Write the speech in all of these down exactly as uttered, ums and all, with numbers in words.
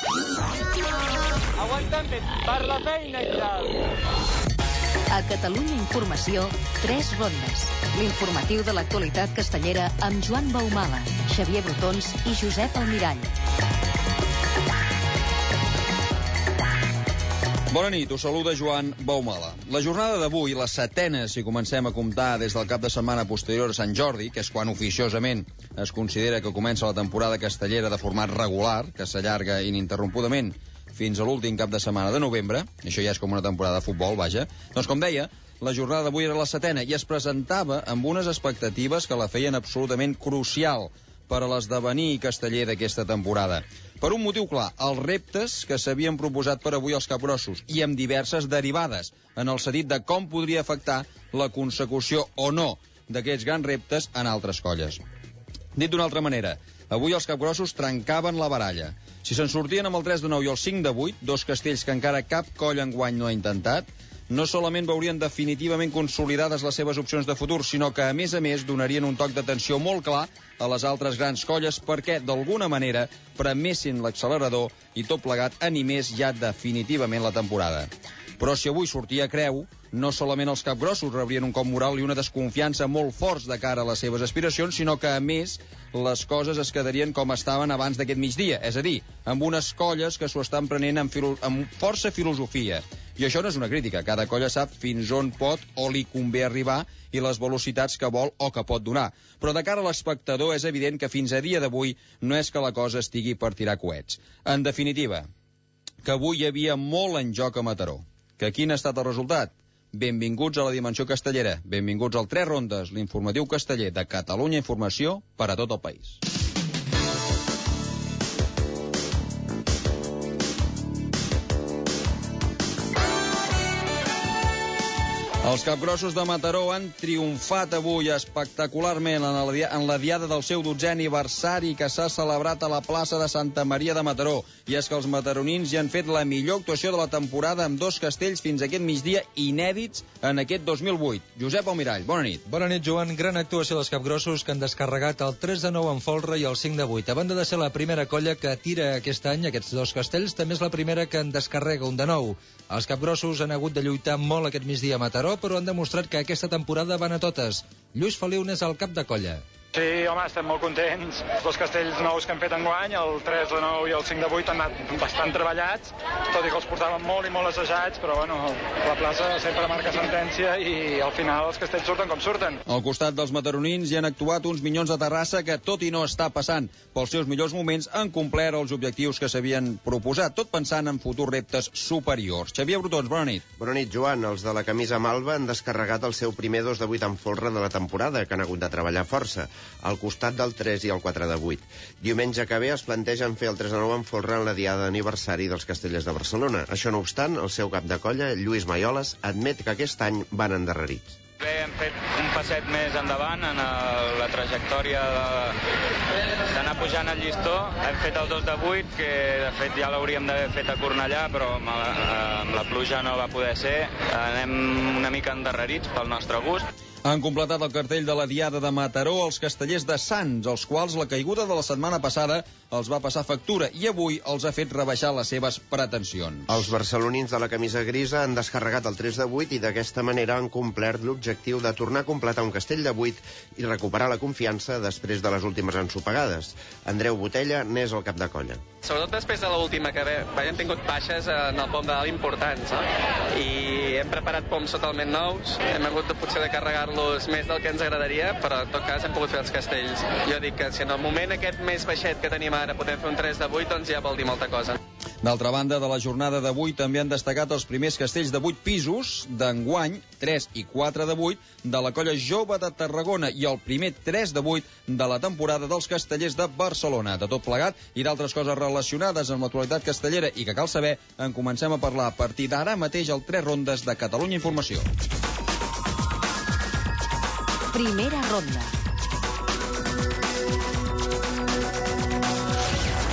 Aguanta't per la feina i tal. A Catalunya Informació, tres rondes. L'informatiu de l'actualitat castellera amb Joan Baumala, Xavier Brotons i Josep Almirall. Bona nit, us saluda Joan Baumala. La jornada d'avui, la setena, si comencem a comptar des del cap de setmana posterior a Sant Jordi, que és quan oficiosament es considera que comença la temporada castellera de format regular, que s'allarga ininterrompudament fins a l'últim cap de setmana de novembre, això ja és com una temporada de futbol, vaja, doncs com deia, la jornada d'avui era la setena i es presentava amb unes expectatives que la feien absolutament crucial per a l'esdevenir casteller d'aquesta temporada. Per un motiu clar, els reptes que s'havien proposat per avui els capgrossos i amb diverses derivades, en el sentit de com podria afectar la consecució o no d'aquests grans reptes en altres colles. Dit d'una altra manera, avui els capgrossos trencaven la baralla. Si se'n sortien amb el tres de nou i el cinc de vuit, dos castells que encara cap colla enguany no ha intentat, no solament veurien definitivament consolidades les seves opcions de futur, sinó que, a més a més, donarien un toc d'atenció molt clar a les altres grans colles perquè, d'alguna manera, premessin l'accelerador i tot plegat animés ja definitivament la temporada. Però si avui sortia creu, no solament els capgrossos rebrien un cop moral i una desconfiança molt forts de cara a les seves aspiracions, sinó que, a més, les coses es quedarien com estaven abans d'aquest migdia, és a dir, amb unes colles que s'ho estan prenent amb, filo amb força filosofia. I això no és una crítica, cada colla sap fins on pot o li convé arribar i les velocitats que vol o que pot donar. Però de cara a l'espectador és evident que fins a dia d'avui no és que la cosa estigui per tirar coets. En definitiva, que avui hi havia molt en joc a Mataró. Que quin ha estat el resultat? Benvinguts a la dimensió castellera. Benvinguts al Tres Rondes, l'informatiu casteller de Catalunya Informació per a tot el país. Els capgrossos de Mataró han triomfat avui espectacularment en la, en la diada del seu dotzè aniversari que s'ha celebrat a la plaça de Santa Maria de Mataró. I és que els mataronins hi han fet la millor actuació de la temporada amb dos castells fins a aquest migdia inèdits en aquest dos mil vuit. Josep Almirall, bona nit. Bona nit, Joan. Gran actuació dels capgrossos que han descarregat el tres de nou en folre i el cinc de vuit. A banda de ser la primera colla que tira aquest any aquests dos castells, també és la primera que en descarrega un de nou. Els capgrossos han hagut de lluitar molt aquest migdia a Mataró, però han demostrat que aquesta temporada van a totes. Lluís Feliu n'és el cap de colla. Sí, home, estem molt contents. Els dos castells nous que hem fet enguany, el tres de nou i el cinc de vuit, han anat bastant treballats, tot i que els portaven molt i molt assajats, però bueno, la plaça sempre marca sentència i al final els castells surten com surten. Al costat dels mataronins hi han actuat uns minyons de Terrassa que, tot i no estar passant pels seus millors moments, han complert els objectius que s'havien proposat, tot pensant en futurs reptes superiors. Xavier Brotons, bona nit. Bona nit, Joan. Els de la camisa malva han descarregat el seu primer dos de vuit en folre de la temporada, que han hagut de treballar força, al costat del tres i el quatre de vuit. Diumenge que ve es plantegen fer el tres de nou en folre en la diada d'aniversari dels Castellers de Barcelona. Això no obstant, el seu cap de colla, Lluís Maioles, admet que aquest any van endarrerits. Bé, hem fet un passet més endavant en el, la trajectòria d'anar pujant el llistó. Hem fet el dos de vuit, que de fet ja l'hauríem d'haver fet a Cornellà, però amb la, amb la pluja no va poder ser. Anem una mica endarrerits pel nostre gust. Han completat el cartell de la diada de Mataró els castellers de Sants, els quals la caiguda de la setmana passada els va passar factura i avui els ha fet rebaixar les seves pretensions. Els barcelonins de la camisa grisa han descarregat el tres de vuit i d'aquesta manera han complert l'objectiu de tornar a completar un castell de vuit i recuperar la confiança després de les últimes ensopegades. Andreu Botella n'és el cap de colla. Sobretot després de l'última, que bé, hem tingut baixes en el pom de dalt importants, no? I hem preparat poms totalment nous, hem hagut de, potser de carregar-los més del que ens agradaria, però en tot cas hem pogut fer els castells. Jo dic que si en el moment aquest més baixet que tenim ara podem fer un tres de vuit, doncs ja vol dir molta cosa. D'altra banda, de la jornada d'avui també han destacat els primers castells de vuit pisos d'enguany, tres i quatre de vuit, de la colla jove de Tarragona i el primer tres de vuit de la temporada dels castellers de Barcelona. De tot plegat i d'altres coses relacionades amb l'actualitat castellera i que cal saber, en comencem a parlar a partir d'ara mateix al Tres Rondes de Catalunya Informació. Primera ronda.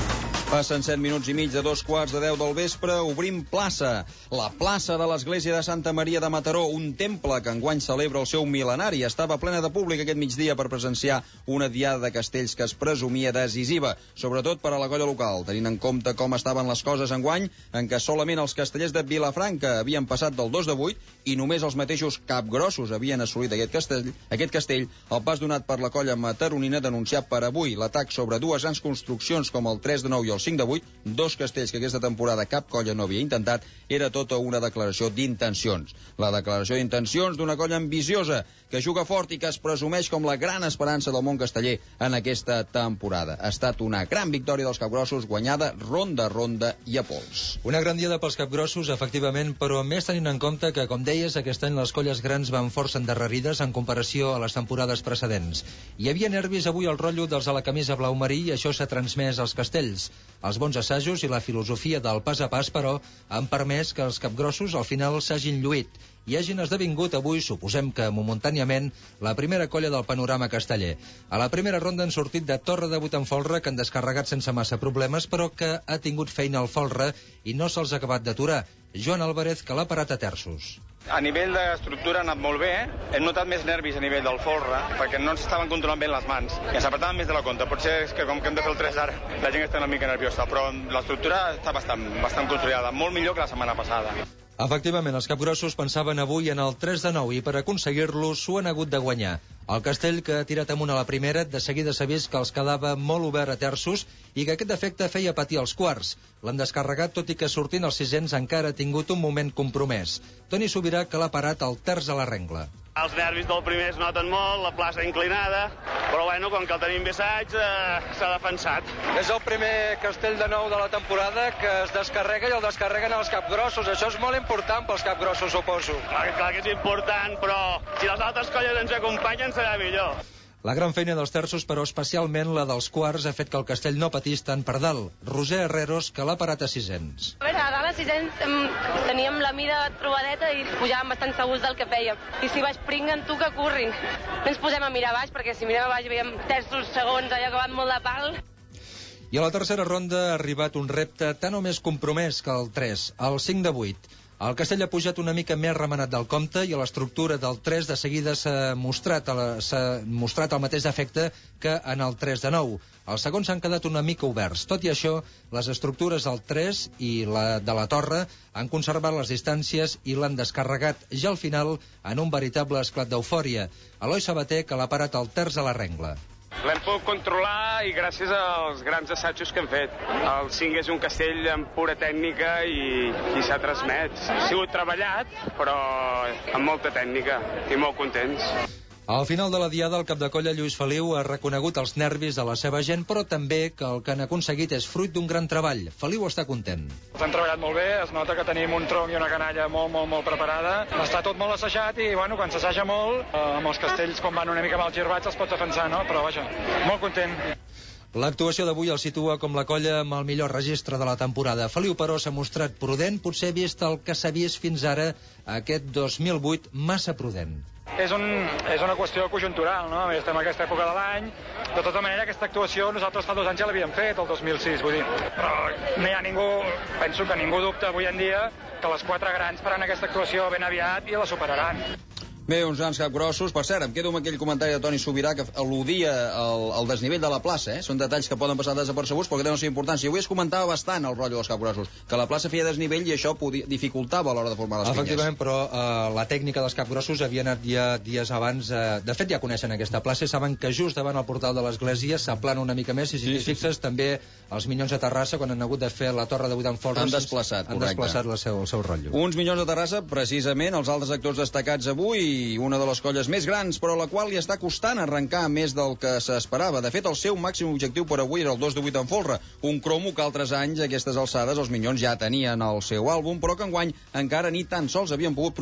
Passen set minuts i mig de dos quarts de deu del vespre, obrim plaça. La plaça de l'església de Santa Maria de Mataró, un temple que enguany celebra el seu mil·lenari. Estava plena de públic aquest migdia per presenciar una diada de castells que es presumia decisiva, sobretot per a la colla local, tenint en compte com estaven les coses enguany, en què solament els castellers de Vilafranca havien passat del dos de vuit i només els mateixos capgrossos havien assolit aquest castell, aquest castell, el pas donat per la colla mataronina denunciat per avui l'atac sobre dues grans construccions com el tres de nou i el cinc de vuit, dos castells que aquesta temporada cap colla no havia intentat, era tota una declaració d'intencions. La declaració d'intencions d'una colla ambiciosa, que juga fort i que es presumeix com la gran esperança del món casteller en aquesta temporada. Ha estat una gran victòria dels capgrossos, guanyada ronda a ronda i a pols. Una gran diada pels capgrossos, efectivament, però més tenint en compte que, com deies, aquest any les colles grans van força endarrerides en comparació a les temporades precedents. Hi havia nervis avui al rotllo dels a la camisa blau marí i això s'ha transmès als castells. Els bons assajos i la filosofia del pas a pas, però, han permès que els capgrossos al final s'hagin lluït i hagin esdevingut avui, suposem que momentàniament, la primera colla del panorama casteller. A la primera ronda han sortit de Torre de Buitenfolre, que han descarregat sense massa problemes, però que ha tingut feina al folre i no se'ls ha acabat d'aturar. Joan Álvarez, que l'ha parat a terços. A nivell d'estructura ha anat molt bé. Hem notat més nervis a nivell del folre, perquè no ens estaven controlant bé les mans. I ens apretaven més de la compte. Potser és que com que hem de fer el tres ara, la gent està una mica nerviosa, però l'estructura està bastant, bastant controlada, molt millor que la setmana passada. Efectivament, els capgrossos pensaven avui en el tres de nou i per aconseguir-lo s'ho han hagut de guanyar. El castell, que ha tirat amunt a la primera, de seguida s'ha vist que els quedava molt obert a terços i que aquest efecte feia patir els quarts. L'han descarregat, tot i que sortint els sisens encara ha tingut un moment compromès. Toni Subirà, que l'ha parat al terç a la rengla. Els nervis del primer es noten molt, la plaça inclinada, però bueno, com que el tenim bé saig, eh, s'ha defensat. És el primer castell de nou de la temporada que es descarrega i el descarreguen els capgrossos. Això és molt important pels capgrossos, suposo. Clar, clar que és important, però si les altres colles ens acompanyen serà millor. La gran feina dels terços, però especialment la dels quarts, ha fet que el castell no patís tant per dalt. Roser Herreros, que l'ha parat a sisens. A veure, a dalt a sisens em, teníem la mira trobadeta i pujàvem bastant segurs del que fèiem. I si baix pringuen, tu que currin. No ens posem a mirar baix, perquè si mirem a baix veiem terços, segons, allò que van molt de pal. I a la tercera ronda ha arribat un repte tan o més compromès que el tres, el cinc de vuit. El castell ha pujat una mica més remenat del compte i a l'estructura del tres de seguida s'ha mostrat, s'ha mostrat el mateix efecte que en el tres de nou. Els segons s'han quedat una mica oberts. Tot i això, les estructures del tres i la de la torre han conservat les distàncies i l'han descarregat ja al final en un veritable esclat d'eufòria. Eloi Sabater, que l'ha parat al terç a la rengla. L'hem pogut controlar i gràcies als grans assajos que hem fet. El cinc és un castell amb pura tècnica i, i s'ha transmet. Ha sigut treballat, però amb molta tècnica i molt contents. Al final de la diada, el cap de colla Lluís Feliu ha reconegut els nervis de la seva gent, però també que el que han aconseguit és fruit d'un gran treball. Feliu està content. Els han treballat molt bé, es nota que tenim un tronc i una canalla molt, molt, molt preparada. Està tot molt assajat i, bueno, quan s'assaja molt, eh, amb els castells, com van una mica mal girbats, els pots defensar, no? Però, vaja, molt content. L'actuació d'avui el situa com la colla amb el millor registre de la temporada. Feliu, però, s'ha mostrat prudent, potser vist el que s'ha vist fins ara, aquest dos mil vuit, massa prudent. És, un, és una qüestió conjuntural, no? Estem en aquesta època de l'any. De tota manera, aquesta actuació nosaltres fa dos anys ja l'havíem fet, el dos mil sis, vull dir. Però no hi ha ningú, penso que ningú dubta avui en dia que les quatre grans faran aquesta actuació ben aviat i la superaran. Bé, uns grans capgrossos. Per cert, em quedo amb aquell comentari de Toni Subirà que al·ludia el, el desnivell de la plaça, eh? Són detalls que poden passar desapercebuts però que tenen la seva importància. Avui es comentava bastant el rotllo dels capgrossos, que la plaça feia desnivell i això podia, dificultava a l'hora de formar les pinyes. Efectivament, però eh, la tècnica dels capgrossos havia anat ja dies abans. Eh, de fet, ja coneixen aquesta plaça i saben que just davant el portal de l'església s'aplana una mica més i si sí, t'hi sí, fixes, sí. També els Minyons de Terrassa, quan han hagut de fer la Torre de Buitenfolre, han desplaçat, han desplaçat el seu, el seu rotllo. Uns Minyons de Terrassa, precisament, els altres actors destacats avui, una de les colles més grans, però a la qual li està costant arrencar més del que s'esperava. De fet, el seu màxim objectiu per avui era el dos de vuit en folre, un cromo que altres anys, a aquestes alçades, els Minyons ja tenien al seu àlbum, però que enguany encara ni tan sols havien pogut provar.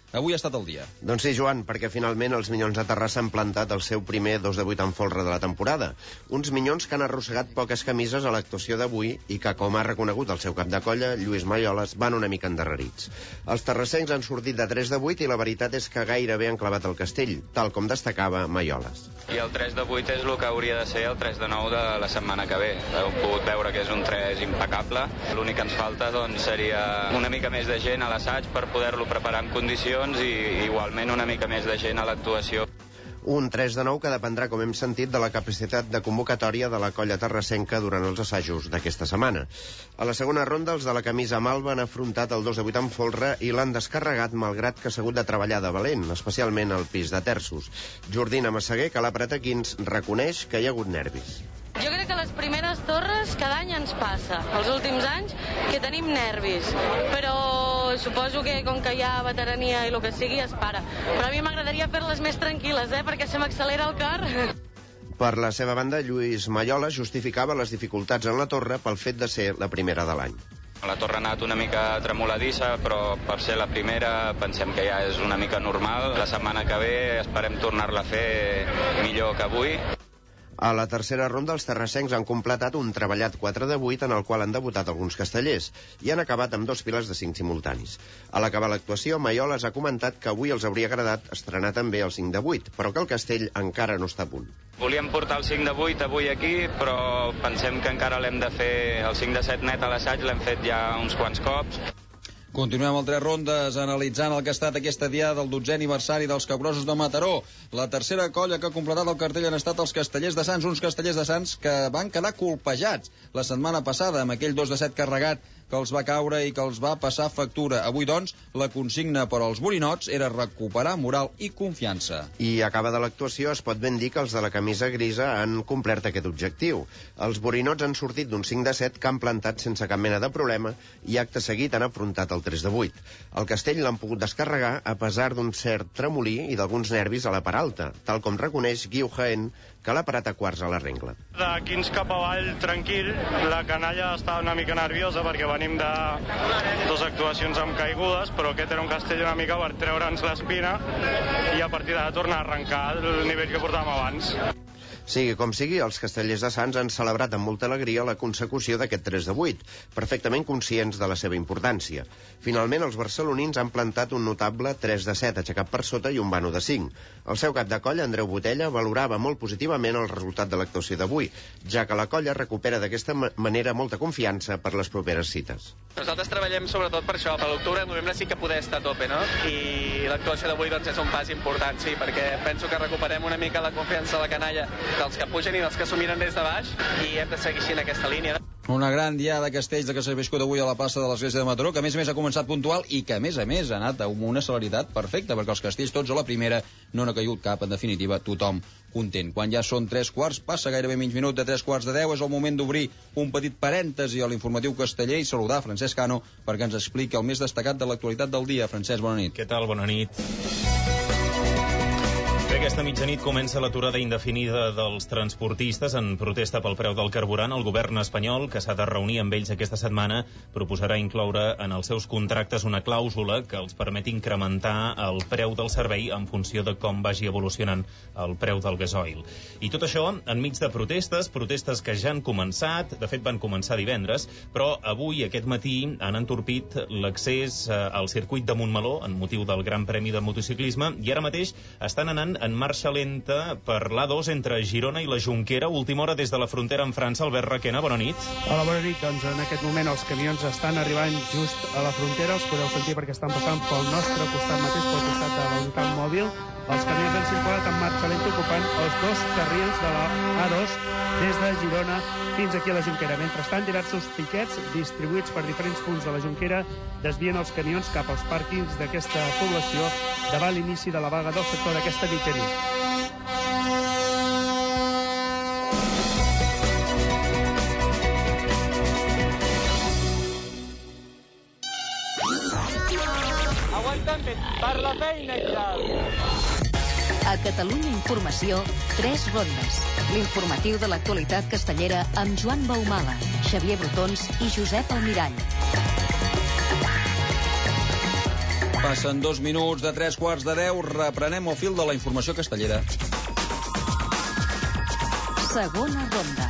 Avui ha estat el dia. Doncs sí, Joan, perquè finalment els Minyons de Terrassa han plantat el seu primer dos de vuit en folre de la temporada. Uns Minyons que han arrossegat poques camises a l'actuació d'avui i que, com ha reconegut el seu cap de colla, Lluís Mayolas, van una mica endarrerits. Els terrassencs han sortit de tres de vuit i la veritat és que gairebé han clavat el castell, tal com destacava Mayolas. I el tres de vuit és el que hauria de ser el tres de nou de la setmana que ve. Heu pogut veure que és un tres impecable. L'únic que ens falta doncs, seria una mica més de gent a l'assaig per poder-lo preparar en condicions i igualment una mica més de gent a l'actuació. Un tres de nou que dependrà, com hem sentit, de la capacitat de convocatòria de la colla terrassenca durant els assajos d'aquesta setmana. A la segona ronda, els de la camisa malva han afrontat el dos de vuit en folre i l'han descarregat, malgrat que s'ha hagut de treballar de valent, especialment al pis de terços. Jordina Massaguer, que l'ha apretat quins, reconeix que hi ha hagut nervis. Jo crec que les primeres torres cada any ens passa, els últims anys, que tenim nervis, però suposo que com que hi ha veterania i el que sigui es para. Però a mi m'agradaria fer-les més tranquil·les, eh, perquè se m'accelera el cor. Per la seva banda, Lluís Mayolas justificava les dificultats en la torre pel fet de ser la primera de l'any. La torre ha anat una mica tremoladissa, però per ser la primera pensem que ja és una mica normal. La setmana que ve esperem tornar-la a fer millor que avui. A la tercera ronda, els terrassencs han completat un treballat quatre de vuit en el qual han debutat alguns castellers i han acabat amb dos files de cinc simultanis. A l'acabar l'actuació, Mayolas ha comentat que avui els hauria agradat estrenar també el cinc de vuit, però que el castell encara no està a punt. Volíem portar el cinc de vuit avui aquí, però pensem que encara l'hem de fer el cinc de set net a l'assaig, l'hem fet ja uns quants cops. Continuem el tres rondes analitzant el que ha estat aquesta diada del dotzè aniversari dels Capgrossos de Mataró. La tercera colla que ha completat el cartell han estat els Castellers de Sants, uns Castellers de Sants que van quedar colpejats la setmana passada amb aquell dos de set carregat que els va caure i que els va passar factura. Avui, doncs, la consigna per als borinots era recuperar moral i confiança. I acabada l'actuació es pot ben dir que els de la camisa grisa han complert aquest objectiu. Els borinots han sortit d'un cinc de set que han plantat sense cap mena de problema i acte seguit han afrontat el tres de vuit. El castell l'han pogut descarregar a pesar d'un cert tremolí i d'alguns nervis a la part alta, tal com reconeix Guiu Jaén, que l'ha parat a quarts a la rengla. De quins cap avall, tranquil. La canalla estava una mica nerviosa perquè venim de dues actuacions amb caigudes, però aquest era un castell una mica per treure'ns l'espina i a partir d'ara tornar a arrencar el nivell que portàvem abans. Sigui com sigui, els castellers de Sants han celebrat amb molta alegria la consecució d'aquest tres de vuit, perfectament conscients de la seva importància. Finalment, els barcelonins han plantat un notable tres de set aixecat per sota i un vano de cinc. El seu cap de colla, Andreu Botella, valorava molt positivament el resultat de l'actuació d'avui, ja que la colla recupera d'aquesta manera molta confiança per les properes cites. Nosaltres treballem sobretot per això, per l'octubre i novembre sí que poder estar a tope, no? I l'actuació d'avui doncs, és un pas important, sí, perquè penso que recuperem una mica la confiança de la canalla dels que pugen i dels que s'ho miren des de baix i hem de seguir així en aquesta línia. Una gran diada de castells de que s'ha viscut avui a la plaça de l'Església de Mataró, que a més a més ha començat puntual i que a més a més ha anat amb una celeritat perfecta, perquè els castells tots a la primera no n'ha caigut cap, en definitiva tothom content. Quan ja són tres quarts, passa gairebé mig minut de tres quarts de deu, és el moment d'obrir un petit parèntesi a l'informatiu casteller i saludar Francesc Cano perquè ens expliqui el més destacat de l'actualitat del dia. Francesc, bona nit. Què tal? Bona nit. Aquesta mitjanit comença l'aturada indefinida dels transportistes en protesta pel preu del carburant. El govern espanyol, que s'ha de reunir amb ells aquesta setmana, proposarà incloure en els seus contractes una clàusula que els permeti incrementar el preu del servei en funció de com vagi evolucionant el preu del gasoil. I tot això enmig de protestes, protestes que ja han començat, de fet van començar divendres, però avui, aquest matí, han entorpit l'accés al circuit de Montmeló en motiu del Gran Premi de Motociclisme i ara mateix estan anant en marxa lenta per l'A dos entre Girona i la Jonquera. Última hora des de la frontera amb França. Albert Requena, bona nit. Hola, bona nit. Doncs en aquest moment els camions estan arribant just a la frontera. Els podeu sentir perquè estan passant pel nostre costat mateix, pel costat de la unitat mòbil. Els camions han circulat en marxa lenta ocupant els dos carrils de la A dos des de Girona fins aquí a la Jonquera. Mentrestant, diversos piquets distribuïts per diferents punts de la Jonquera desvien els camions cap als pàrquings d'aquesta població davant l'inici de la vaga del sector d'aquesta mitjanit. Aguanten per la feina i tal. A Catalunya Informació, tres rondes. L'informatiu de l'actualitat castellera amb Joan Baumala, Xavier Brotons i Josep Almirall. Passen dos minuts de tres quarts de deu. Reprenem el fil de la informació castellera. Segona ronda.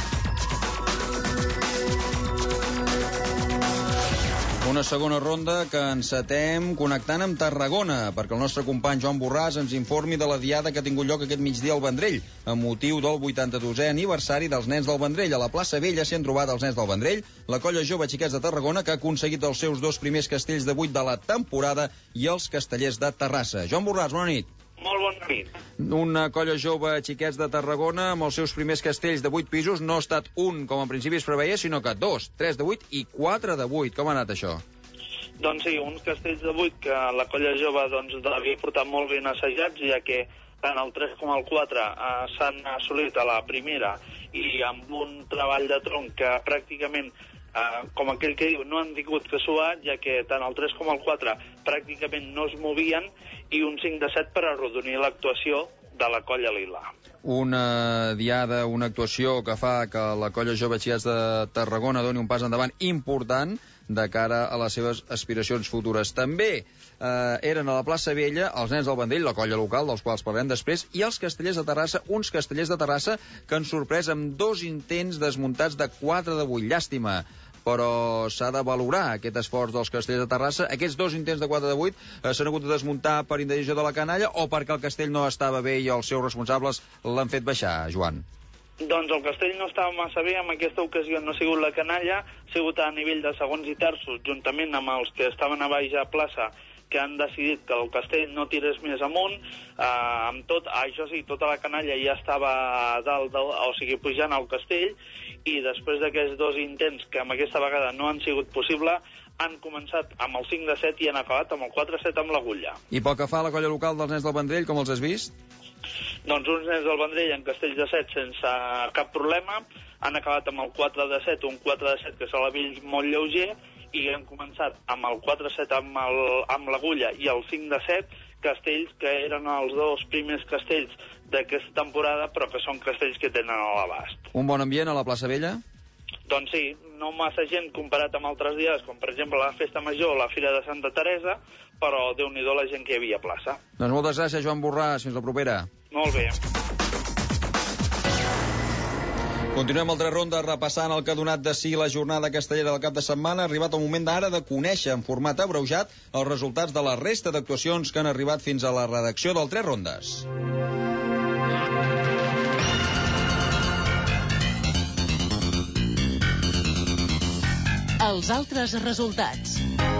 Una segona ronda que encetem connectant amb Tarragona, perquè el nostre company Joan Borràs ens informi de la diada que ha tingut lloc aquest migdia al Vendrell, amb motiu del vuitanta-dosè aniversari dels Nens del Vendrell. A la plaça Vella s'hi han trobat els Nens del Vendrell, la colla jove Xiquets de Tarragona, que ha aconseguit els seus dos primers castells de vuit de la temporada, i els Castellers de Terrassa. Joan Borràs, bona nit. Molt bona nit. Una colla jove Xiquets de Tarragona amb els seus primers castells de vuit pisos. No ha estat un, com en principi es preveia, sinó que dos, tres de vuit i quatre de vuit. Com ha anat això? Doncs sí, uns castells de vuit que la colla jove doncs, havia portat molt ben assajats, ja que tant el tres com el quatre eh, s'han assolit a la primera i amb un treball de tronc que pràcticament, eh, com aquell que diu, no han tingut que suar, ja que tant el tres com el quatre pràcticament no es movien, i un cinc de set per arrodonir l'actuació de la colla lila. Una diada, una actuació que fa que la colla jove Xiquets de Tarragona doni un pas endavant important de cara a les seves aspiracions futures. També eh, eren a la plaça Vella els Nens del Vendrell, la colla local, dels quals parlem després, i els Castellers de Terrassa, uns Castellers de Terrassa que han sorprès amb dos intents desmuntats de quatre de vuit. Llàstima, però s'ha de valorar aquest esforç dels Castellers de Terrassa. Aquests dos intents de quatre de vuit eh, s'han hagut de desmuntar per indecisió de la canalla o perquè el castell no estava bé i els seus responsables l'han fet baixar, Joan? Doncs el castell no estava massa bé, en aquesta ocasió no ha sigut la canalla, ha sigut a nivell de segons i terços, juntament amb els que estaven a baix a plaça, que han decidit que el castell no tirés més amunt. Eh, amb tot, això sí, tota la canalla ja estava a dalt, del, o sigui, pujant al castell, i després d'aquests dos intents, que amb aquesta vegada no han sigut possible, han començat amb el cinc de set i han acabat amb el quatre de set amb l'agulla. I pel que fa a la colla local dels Nens del Vendrell, com els has vist? Doncs uns Nens del Vendrell en castells de set sense cap problema, han acabat amb el quatre de set, un quatre de set que se l'ha vist molt lleuger, i han començat amb el quatre de set amb, el, amb l'agulla i el cinc de set, castells que eren els dos primers castells d'aquesta temporada, però que són castells que tenen a l'abast. Un bon ambient a la plaça Vella? Doncs sí, no massa gent comparat amb altres dies, com per exemple la Festa Major o la Fira de Santa Teresa, però déu-n'hi-do la gent que hi havia a plaça. Doncs moltes gràcies, Joan Borràs. Fins la propera. Molt bé. Continuem altra ronda repassant el que ha donat de si la jornada castellera del cap de setmana. Ha arribat el moment ara de conèixer en format abreujat els resultats de la resta d'actuacions que han arribat fins a la redacció del Tres Rondes. Els altres resultats.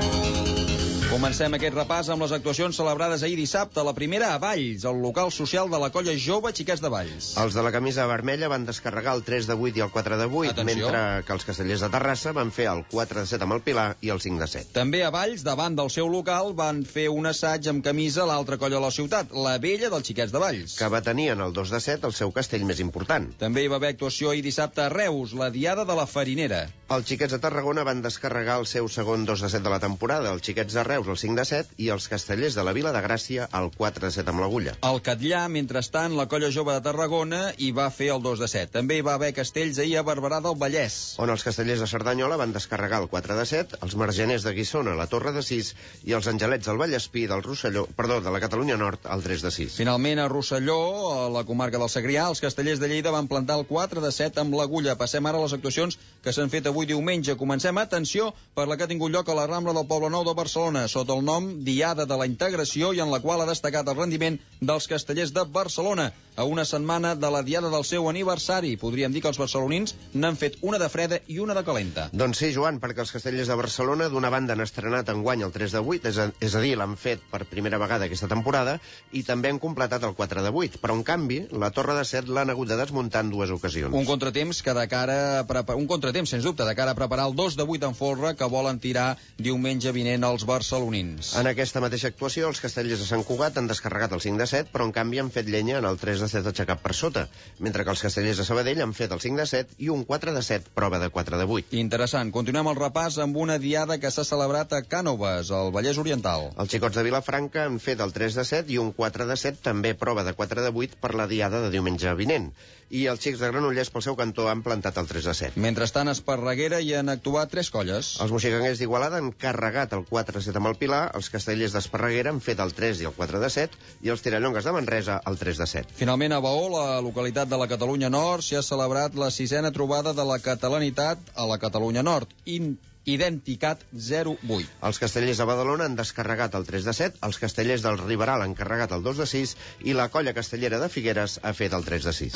Comencem aquest repàs amb les actuacions celebrades ahir dissabte. La primera a Valls, el local social de la colla jove Xiquets de Valls. Els de la camisa vermella van descarregar el tres de vuit i el quatre de vuit, Atenció. mentre que els Castellers de Terrassa van fer el quatre de set amb el Pilar i el cinc de set. També a Valls, davant del seu local, van fer un assaig amb camisa l'altra colla de la ciutat, la Vella dels Xiquets de Valls. Que va tenir en el dos de set el seu castell més important. També hi va haver actuació ahir dissabte a Reus, la diada de la Farinera. Els Xiquets de Tarragona van descarregar el seu segon dos de set de la temporada, els Xiquets de Reus el cinc de set i els Castellers de la Vila de Gràcia el quatre de set amb l'agulla. Al Catllà, mentrestant, la colla jove de Tarragona hi va fer el dos de set. També hi va haver castells ahir a Barberà del Vallès, on els Castellers de Cerdanyola van descarregar el quatre de set, els Margeners de Guissona la Torre de sis i els Angelets del Vallespí del Rosselló, perdó, de la Catalunya Nord el tres de sis. Finalment, a Rosselló, a la comarca del Segrià, els Castellers de Lleida van plantar el quatre de set amb l'agulla. Passem ara a les actuacions que s'han fet avui diumenge. Comencem, atenció, per la que ha tingut lloc a la Rambla del Poblenou de Barcelona, sota el nom Diada de la Integració, i en la qual ha destacat el rendiment dels Castellers de Barcelona a una setmana de la diada del seu aniversari. Podríem dir que els barcelonins n'han fet una de freda i una de calenta. Doncs sí, Joan, perquè els Castellers de Barcelona d'una banda han estrenat enguany el tres de vuit, és a, és a dir, l'han fet per primera vegada aquesta temporada, i també han completat el quatre de vuit, però en canvi la Torre de set l'han hagut de desmuntar en dues ocasions. Un contratemps que de cara a prepar... un contratemps, sens dubte, de cara a preparar el dos de vuit en folre que volen tirar diumenge vinent els barcelonins. En aquesta mateixa actuació, els Castellers de Sant Cugat han descarregat el cinc de set, però en canvi han fet llenya en el tres de set aixecat per sota, mentre que els Castellers de Sabadell han fet el cinc de set i un quatre de set, prova de quatre de vuit. Interessant. Continuem el repàs amb una diada que s'ha celebrat a Cànoves, al Vallès Oriental. Els xicots de Vilafranca han fet el tres de set i un quatre de set, també prova de quatre de vuit per la diada de diumenge vinent. I els xics de Granollers, pel seu cantó, han plantat el tres de set. Mentrestant, a Esparreguera hi han actuat tres colles. Els moixigangers d'Igualada han carregat el quatre de set amb el Pilar, els castellers d'Esparreguera han fet el tres i el quatre de set, i els Tirallongues de Manresa el tres de set. Finalment, a Baó, la localitat de la Catalunya Nord, s'hi ha celebrat la sisena trobada de la catalanitat a la Catalunya Nord. In Identicat zero vuit. Els castellers de Badalona han descarregat el tres de set, els castellers del Riberal han carregat el dos de sis i la colla castellera de Figueres ha fet el tres de sis.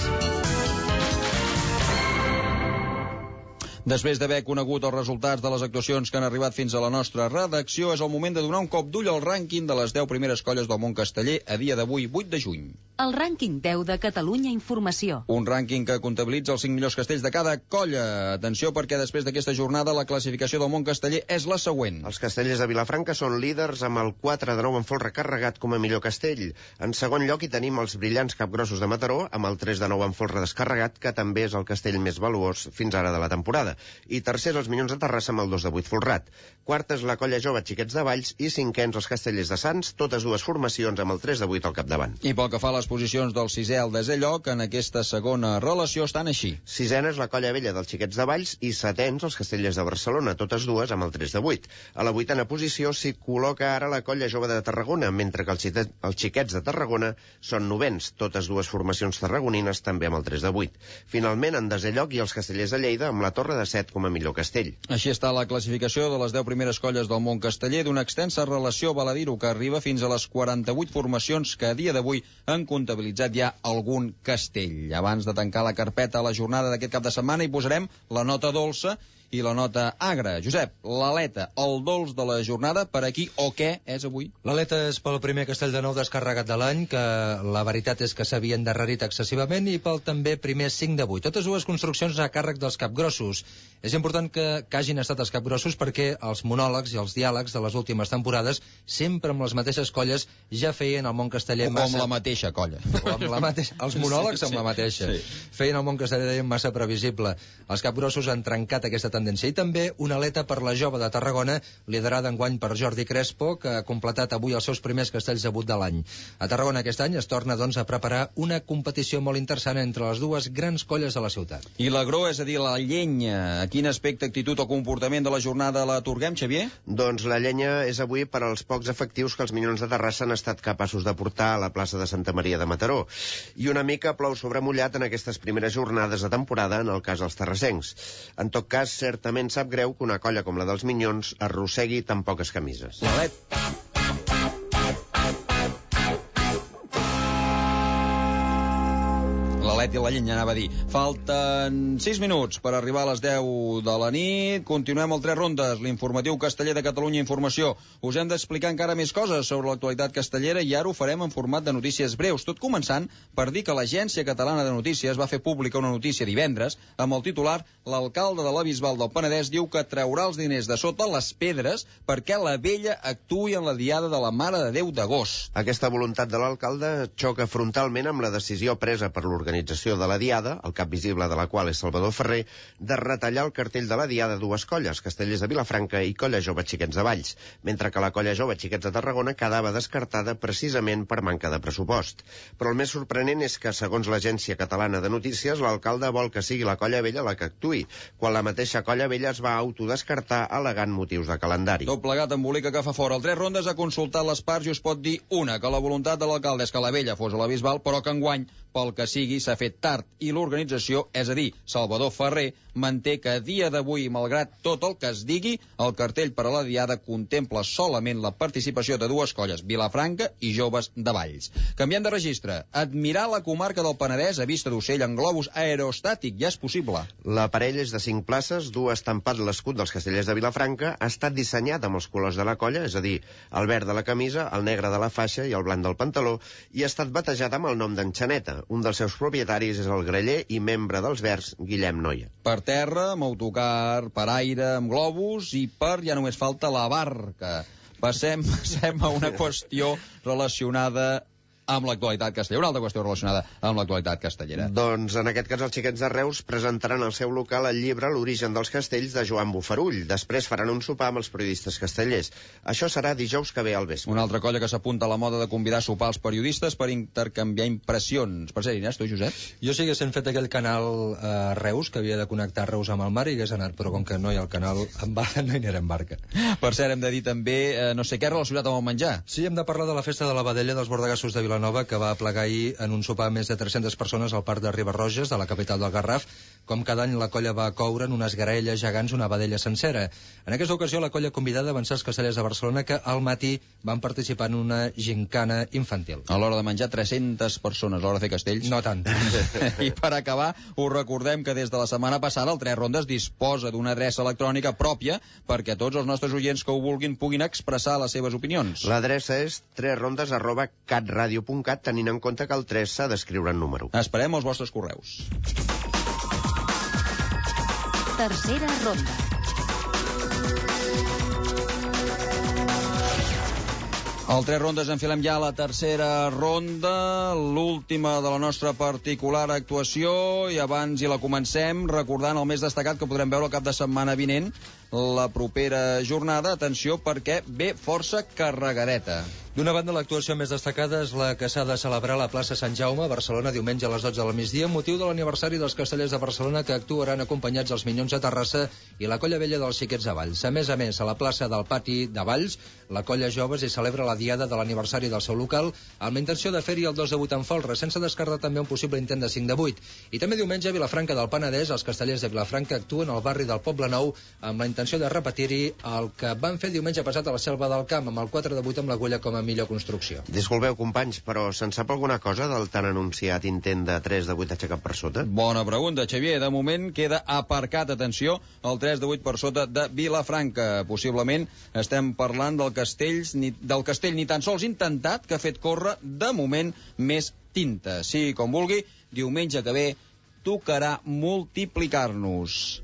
Després d'haver conegut els resultats de les actuacions que han arribat fins a la nostra redacció, és el moment de donar un cop d'ull al rànquing de les deu primeres colles del món casteller a dia d'avui, vuit de juny. El rànquing deu de Catalunya Informació. Un rànquing que comptabilitza els cinc millors castells de cada colla. Atenció, perquè després d'aquesta jornada la classificació del món casteller és la següent. Els castellers de Vilafranca són líders amb el quatre de nou en folre carregat com a millor castell. En segon lloc hi tenim els brillants capgrossos de Mataró amb el tres de nou en folre descarregat, que també és el castell més valuós fins ara de la temporada. I tercers els Minyons de Terrassa amb el dos de vuit folrat. Quartes la colla jove Xiquets de Valls i cinquens els castellers de Sants, totes dues formacions amb el tres de vuit al capdavant. I pel que fa a les posicions del sisè al desè lloc, en aquesta segona relació estan així. Sisena és la colla vella dels Xiquets de Valls i setens els castellers de Barcelona, totes dues amb el tres de vuit. A la vuitena posició s'hi col·loca ara la colla jove de Tarragona, mentre que els, xiquet, els Xiquets de Tarragona són novens, totes dues formacions tarragonines també amb el tres de vuit. Finalment, en desè lloc hi ha els castellers de Lleida amb la Torre de Set com a millor castell. Així està la classificació de les deu primeres colles del món casteller, d'una extensa relació, val a dir-ho, que arriba fins a les quaranta-vuit formacions que a dia d'avui han comptabilitzat ja algun castell. Abans de tancar la carpeta a la jornada d'aquest cap de setmana hi posarem la nota dolça i la nota agra. Josep, l'aleta, el dolç de la jornada, per aquí o què és avui? L'aleta és pel primer castell de nou descarregat de l'any, que la veritat és que s'havia endarrerit excessivament, i pel també primer cinc de vuit. Totes dues construccions a càrrec dels capgrossos. És important que, que hagin estat els capgrossos perquè els monòlegs i els diàlegs de les últimes temporades, sempre amb les mateixes colles, ja feien el món casteller o massa... amb la mateixa colla. O amb la mateixa... Els monòlegs sí, amb la mateixa. Sí. Feien el món casteller massa previsible. Els capgrossos han trencat aquesta tendència. I també una aleta per la jove de Tarragona, liderada enguany per Jordi Crespo, que ha completat avui els seus primers castells debut de l'any. A Tarragona aquest any es torna doncs, a preparar una competició molt interessant entre les dues grans colles de la ciutat. I l'agro, és a dir, la llenya, a quin aspecte, actitud o comportament de la jornada la atorguem, Xavier? Doncs la llenya és avui per als pocs efectius que els Minyons de Terrassa han estat capaços de portar a la plaça de Santa Maria de Mataró. I una mica plou sobre mullat en aquestes primeres jornades de temporada, en el cas dels terrassencs. En tot cas, certament sap greu que una colla com la dels Minyons arrossegui tan poques camises. L'alet. L'alet i la llenya, anava a dir. Falten sis minuts per arribar a les deu de la nit. Continuem el Tres Rondes, l'informatiu casteller de Catalunya Informació. Us hem d'explicar encara més coses sobre l'actualitat castellera i ara ho farem en format de notícies breus, tot començant per dir que l'Agència Catalana de Notícies va fer pública una notícia divendres amb el titular «L'alcalde de la Bisbal del Penedès diu que traurà els diners de sota les pedres perquè la vella actuï en la diada de la Mare de Déu d'agost». Aquesta voluntat de l'alcalde xoca frontalment amb la decisió presa per l'organització de la Diada, el cap visible de la qual és Salvador Ferrer, de retallar el cartell de la Diada dues colles, Castellers de Vilafranca i Colla Jove Xiquets de Valls, mentre que la Colla Jove Xiquets de Tarragona quedava descartada precisament per manca de pressupost. Però el més sorprenent és que, segons l'Agència Catalana de Notícies, l'alcalde vol que sigui la Colla Vella la que actuï, quan la mateixa Colla Vella es va autodescartar al·legant motius de calendari. Tot plegat embolica que fa fora. El Tres Rondes ha consultat les parts i us pot dir una, que la voluntat de l'alcalde és que la Vella fos a la Bisbal, però que enguany, pel que sigui, s'ha fet tard, i l'organització, és a dir, Salvador Ferrer, manté que a dia d'avui, malgrat tot el que es digui, el cartell per a la Diada contempla solament la participació de dues colles, Vilafranca i Joves de Valls. Canviant de registre, admirar la comarca del Penedès a vista d'ocell en globus aerostàtic, ja és possible. L'aparell és de cinc places, dur estampat l'escut dels Castellers de Vilafranca, ha estat dissenyat amb els colors de la colla, és a dir, el verd de la camisa, el negre de la faixa i el blanc del pantaló, i ha estat batejat amb el nom d'en Xaneta. Un dels seus propietaris és el greller i membre dels Verds, Guillem Noia. Per terra, amb autocar, per aire, amb globus, i per ja només falta la barca. Passem, passem a una qüestió relacionada amb l'actualitat castellera. Una altra qüestió relacionada amb l'actualitat castellera. Doncs en aquest cas els xiquets de Reus presentaran al seu local el llibre L'origen dels castells de Joan Bofarull. Després faran un sopar amb els periodistes castellers. Això serà dijous que ve al vespre. Una altra colla que s'apunta a la moda de convidar a sopar els periodistes per intercanviar impressions. Per ser, Inés, tu, Josep? Jo sí que s'han fet aquell canal a eh, Reus, que havia de connectar Reus amb el mar i hagués anat, però com que no hi ha el canal en barca, no hi anirem en barca. Per cert, hem de dir també eh, no sé què relacionat amb el menjar. Sí, hem de parlar de la festa de la vedella dels bordegassos de Vilanova, que va aplegar ahir en un sopar més de tres-centes persones al parc de Ribarroges, de la capital del Garraf. Com cada any, la colla va coure en unes graelles gegants una vedella sencera. En aquesta ocasió, la colla convidada van ser els castellers de Barcelona, que al matí van participar en una gincana infantil. A l'hora de menjar, tres-centes persones. A l'hora de fer castells? No tant. I per acabar, us recordem que des de la setmana passada el Tres Rondes disposa d'una adreça electrònica pròpia perquè tots els nostres oients que ho vulguin puguin expressar les seves opinions. L'adreça és tres rondes arroba catradio punt cat, tenint en compte que el tres s'ha d'escriure en número. Esperem els vostres correus. Tercera ronda. Al Tres Rondes enfilem ja la tercera ronda, l'última de la nostra particular actuació, i abans hi la comencem recordant el més destacat que podrem veure el cap de setmana vinent, la propera jornada. Atenció, perquè ve força carregadeta. D'una banda, l'actuació més destacada és la que s'ha de celebrar a la plaça Sant Jaume, a Barcelona, diumenge a les dotze del migdia, amb motiu de l'aniversari dels castellers de Barcelona, que actuaran acompanyats els Minyons de Terrassa i la colla vella dels Xiquets de Valls. A més a més, a la plaça del Pati de Valls, la colla joves hi celebra la diada de l'aniversari del seu local, amb la intenció de fer-hi el dos de vuit en folre, sense descartar també un possible intent de cinc de vuit. I també diumenge a Vilafranca del Penedès, els castellers de Vilafranca actuen al barri del Poble Nou amb la intenció de repetir-hi el que van fer diumenge passat a la Selva del Camp, amb el quatre de vuit amb l'Agulla com a millor construcció. Disculpeu, companys, però se'n sap alguna cosa del tan anunciat intent de tres de vuit aixecat per sota? Bona pregunta, Xavier. De moment queda aparcat, atenció, el tres de vuit per sota de Vilafranca. Possiblement estem parlant del castells, ni, del castell ni tan sols intentat, que ha fet córrer, de moment, més tinta. Sí, com vulgui, diumenge que ve tocarà multiplicar-nos.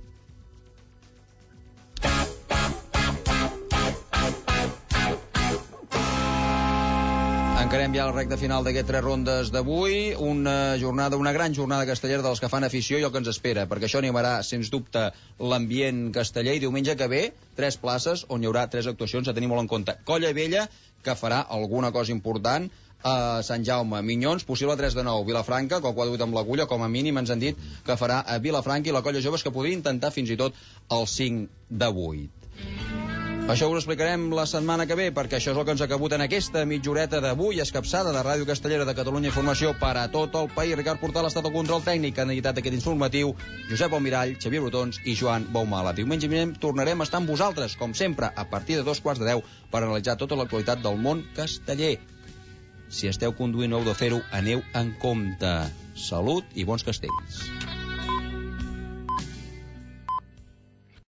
Encarem ja la recta final d'aquest Tres Rondes d'avui, una jornada, una gran jornada castellera dels que fan afició i el que ens espera, perquè això animarà, sens dubte, l'ambient casteller, i diumenge que ve, tres places on hi haurà tres actuacions a tenir molt en compte. Colla Vella, que farà alguna cosa important, a Sant Jaume, Minyons, possible tres de nou, Vilafranca, que el quatre de vuit amb l'Agulla, com a mínim ens han dit que farà a Vilafranca, i la colla joves que podria intentar fins i tot el cinc de vuit. Això us ho explicarem la setmana que ve, perquè això és el que ens acabut en aquesta mitjoreta d'avui, escapçada de Ràdio Castellera de Catalunya Informació per a tot el país. Ricard Portal ha estat el control tècnic, han editat aquest informatiu, Josep Almirall, Xavier Brotons i Joan Baumala. Diumenge vinent tornarem a estar amb vosaltres, com sempre, a partir de dos quarts de deu, per analitzar tota l'actualitat del món casteller. Si esteu conduint o heu de fer-ho, aneu en compte. Salut i bons castells.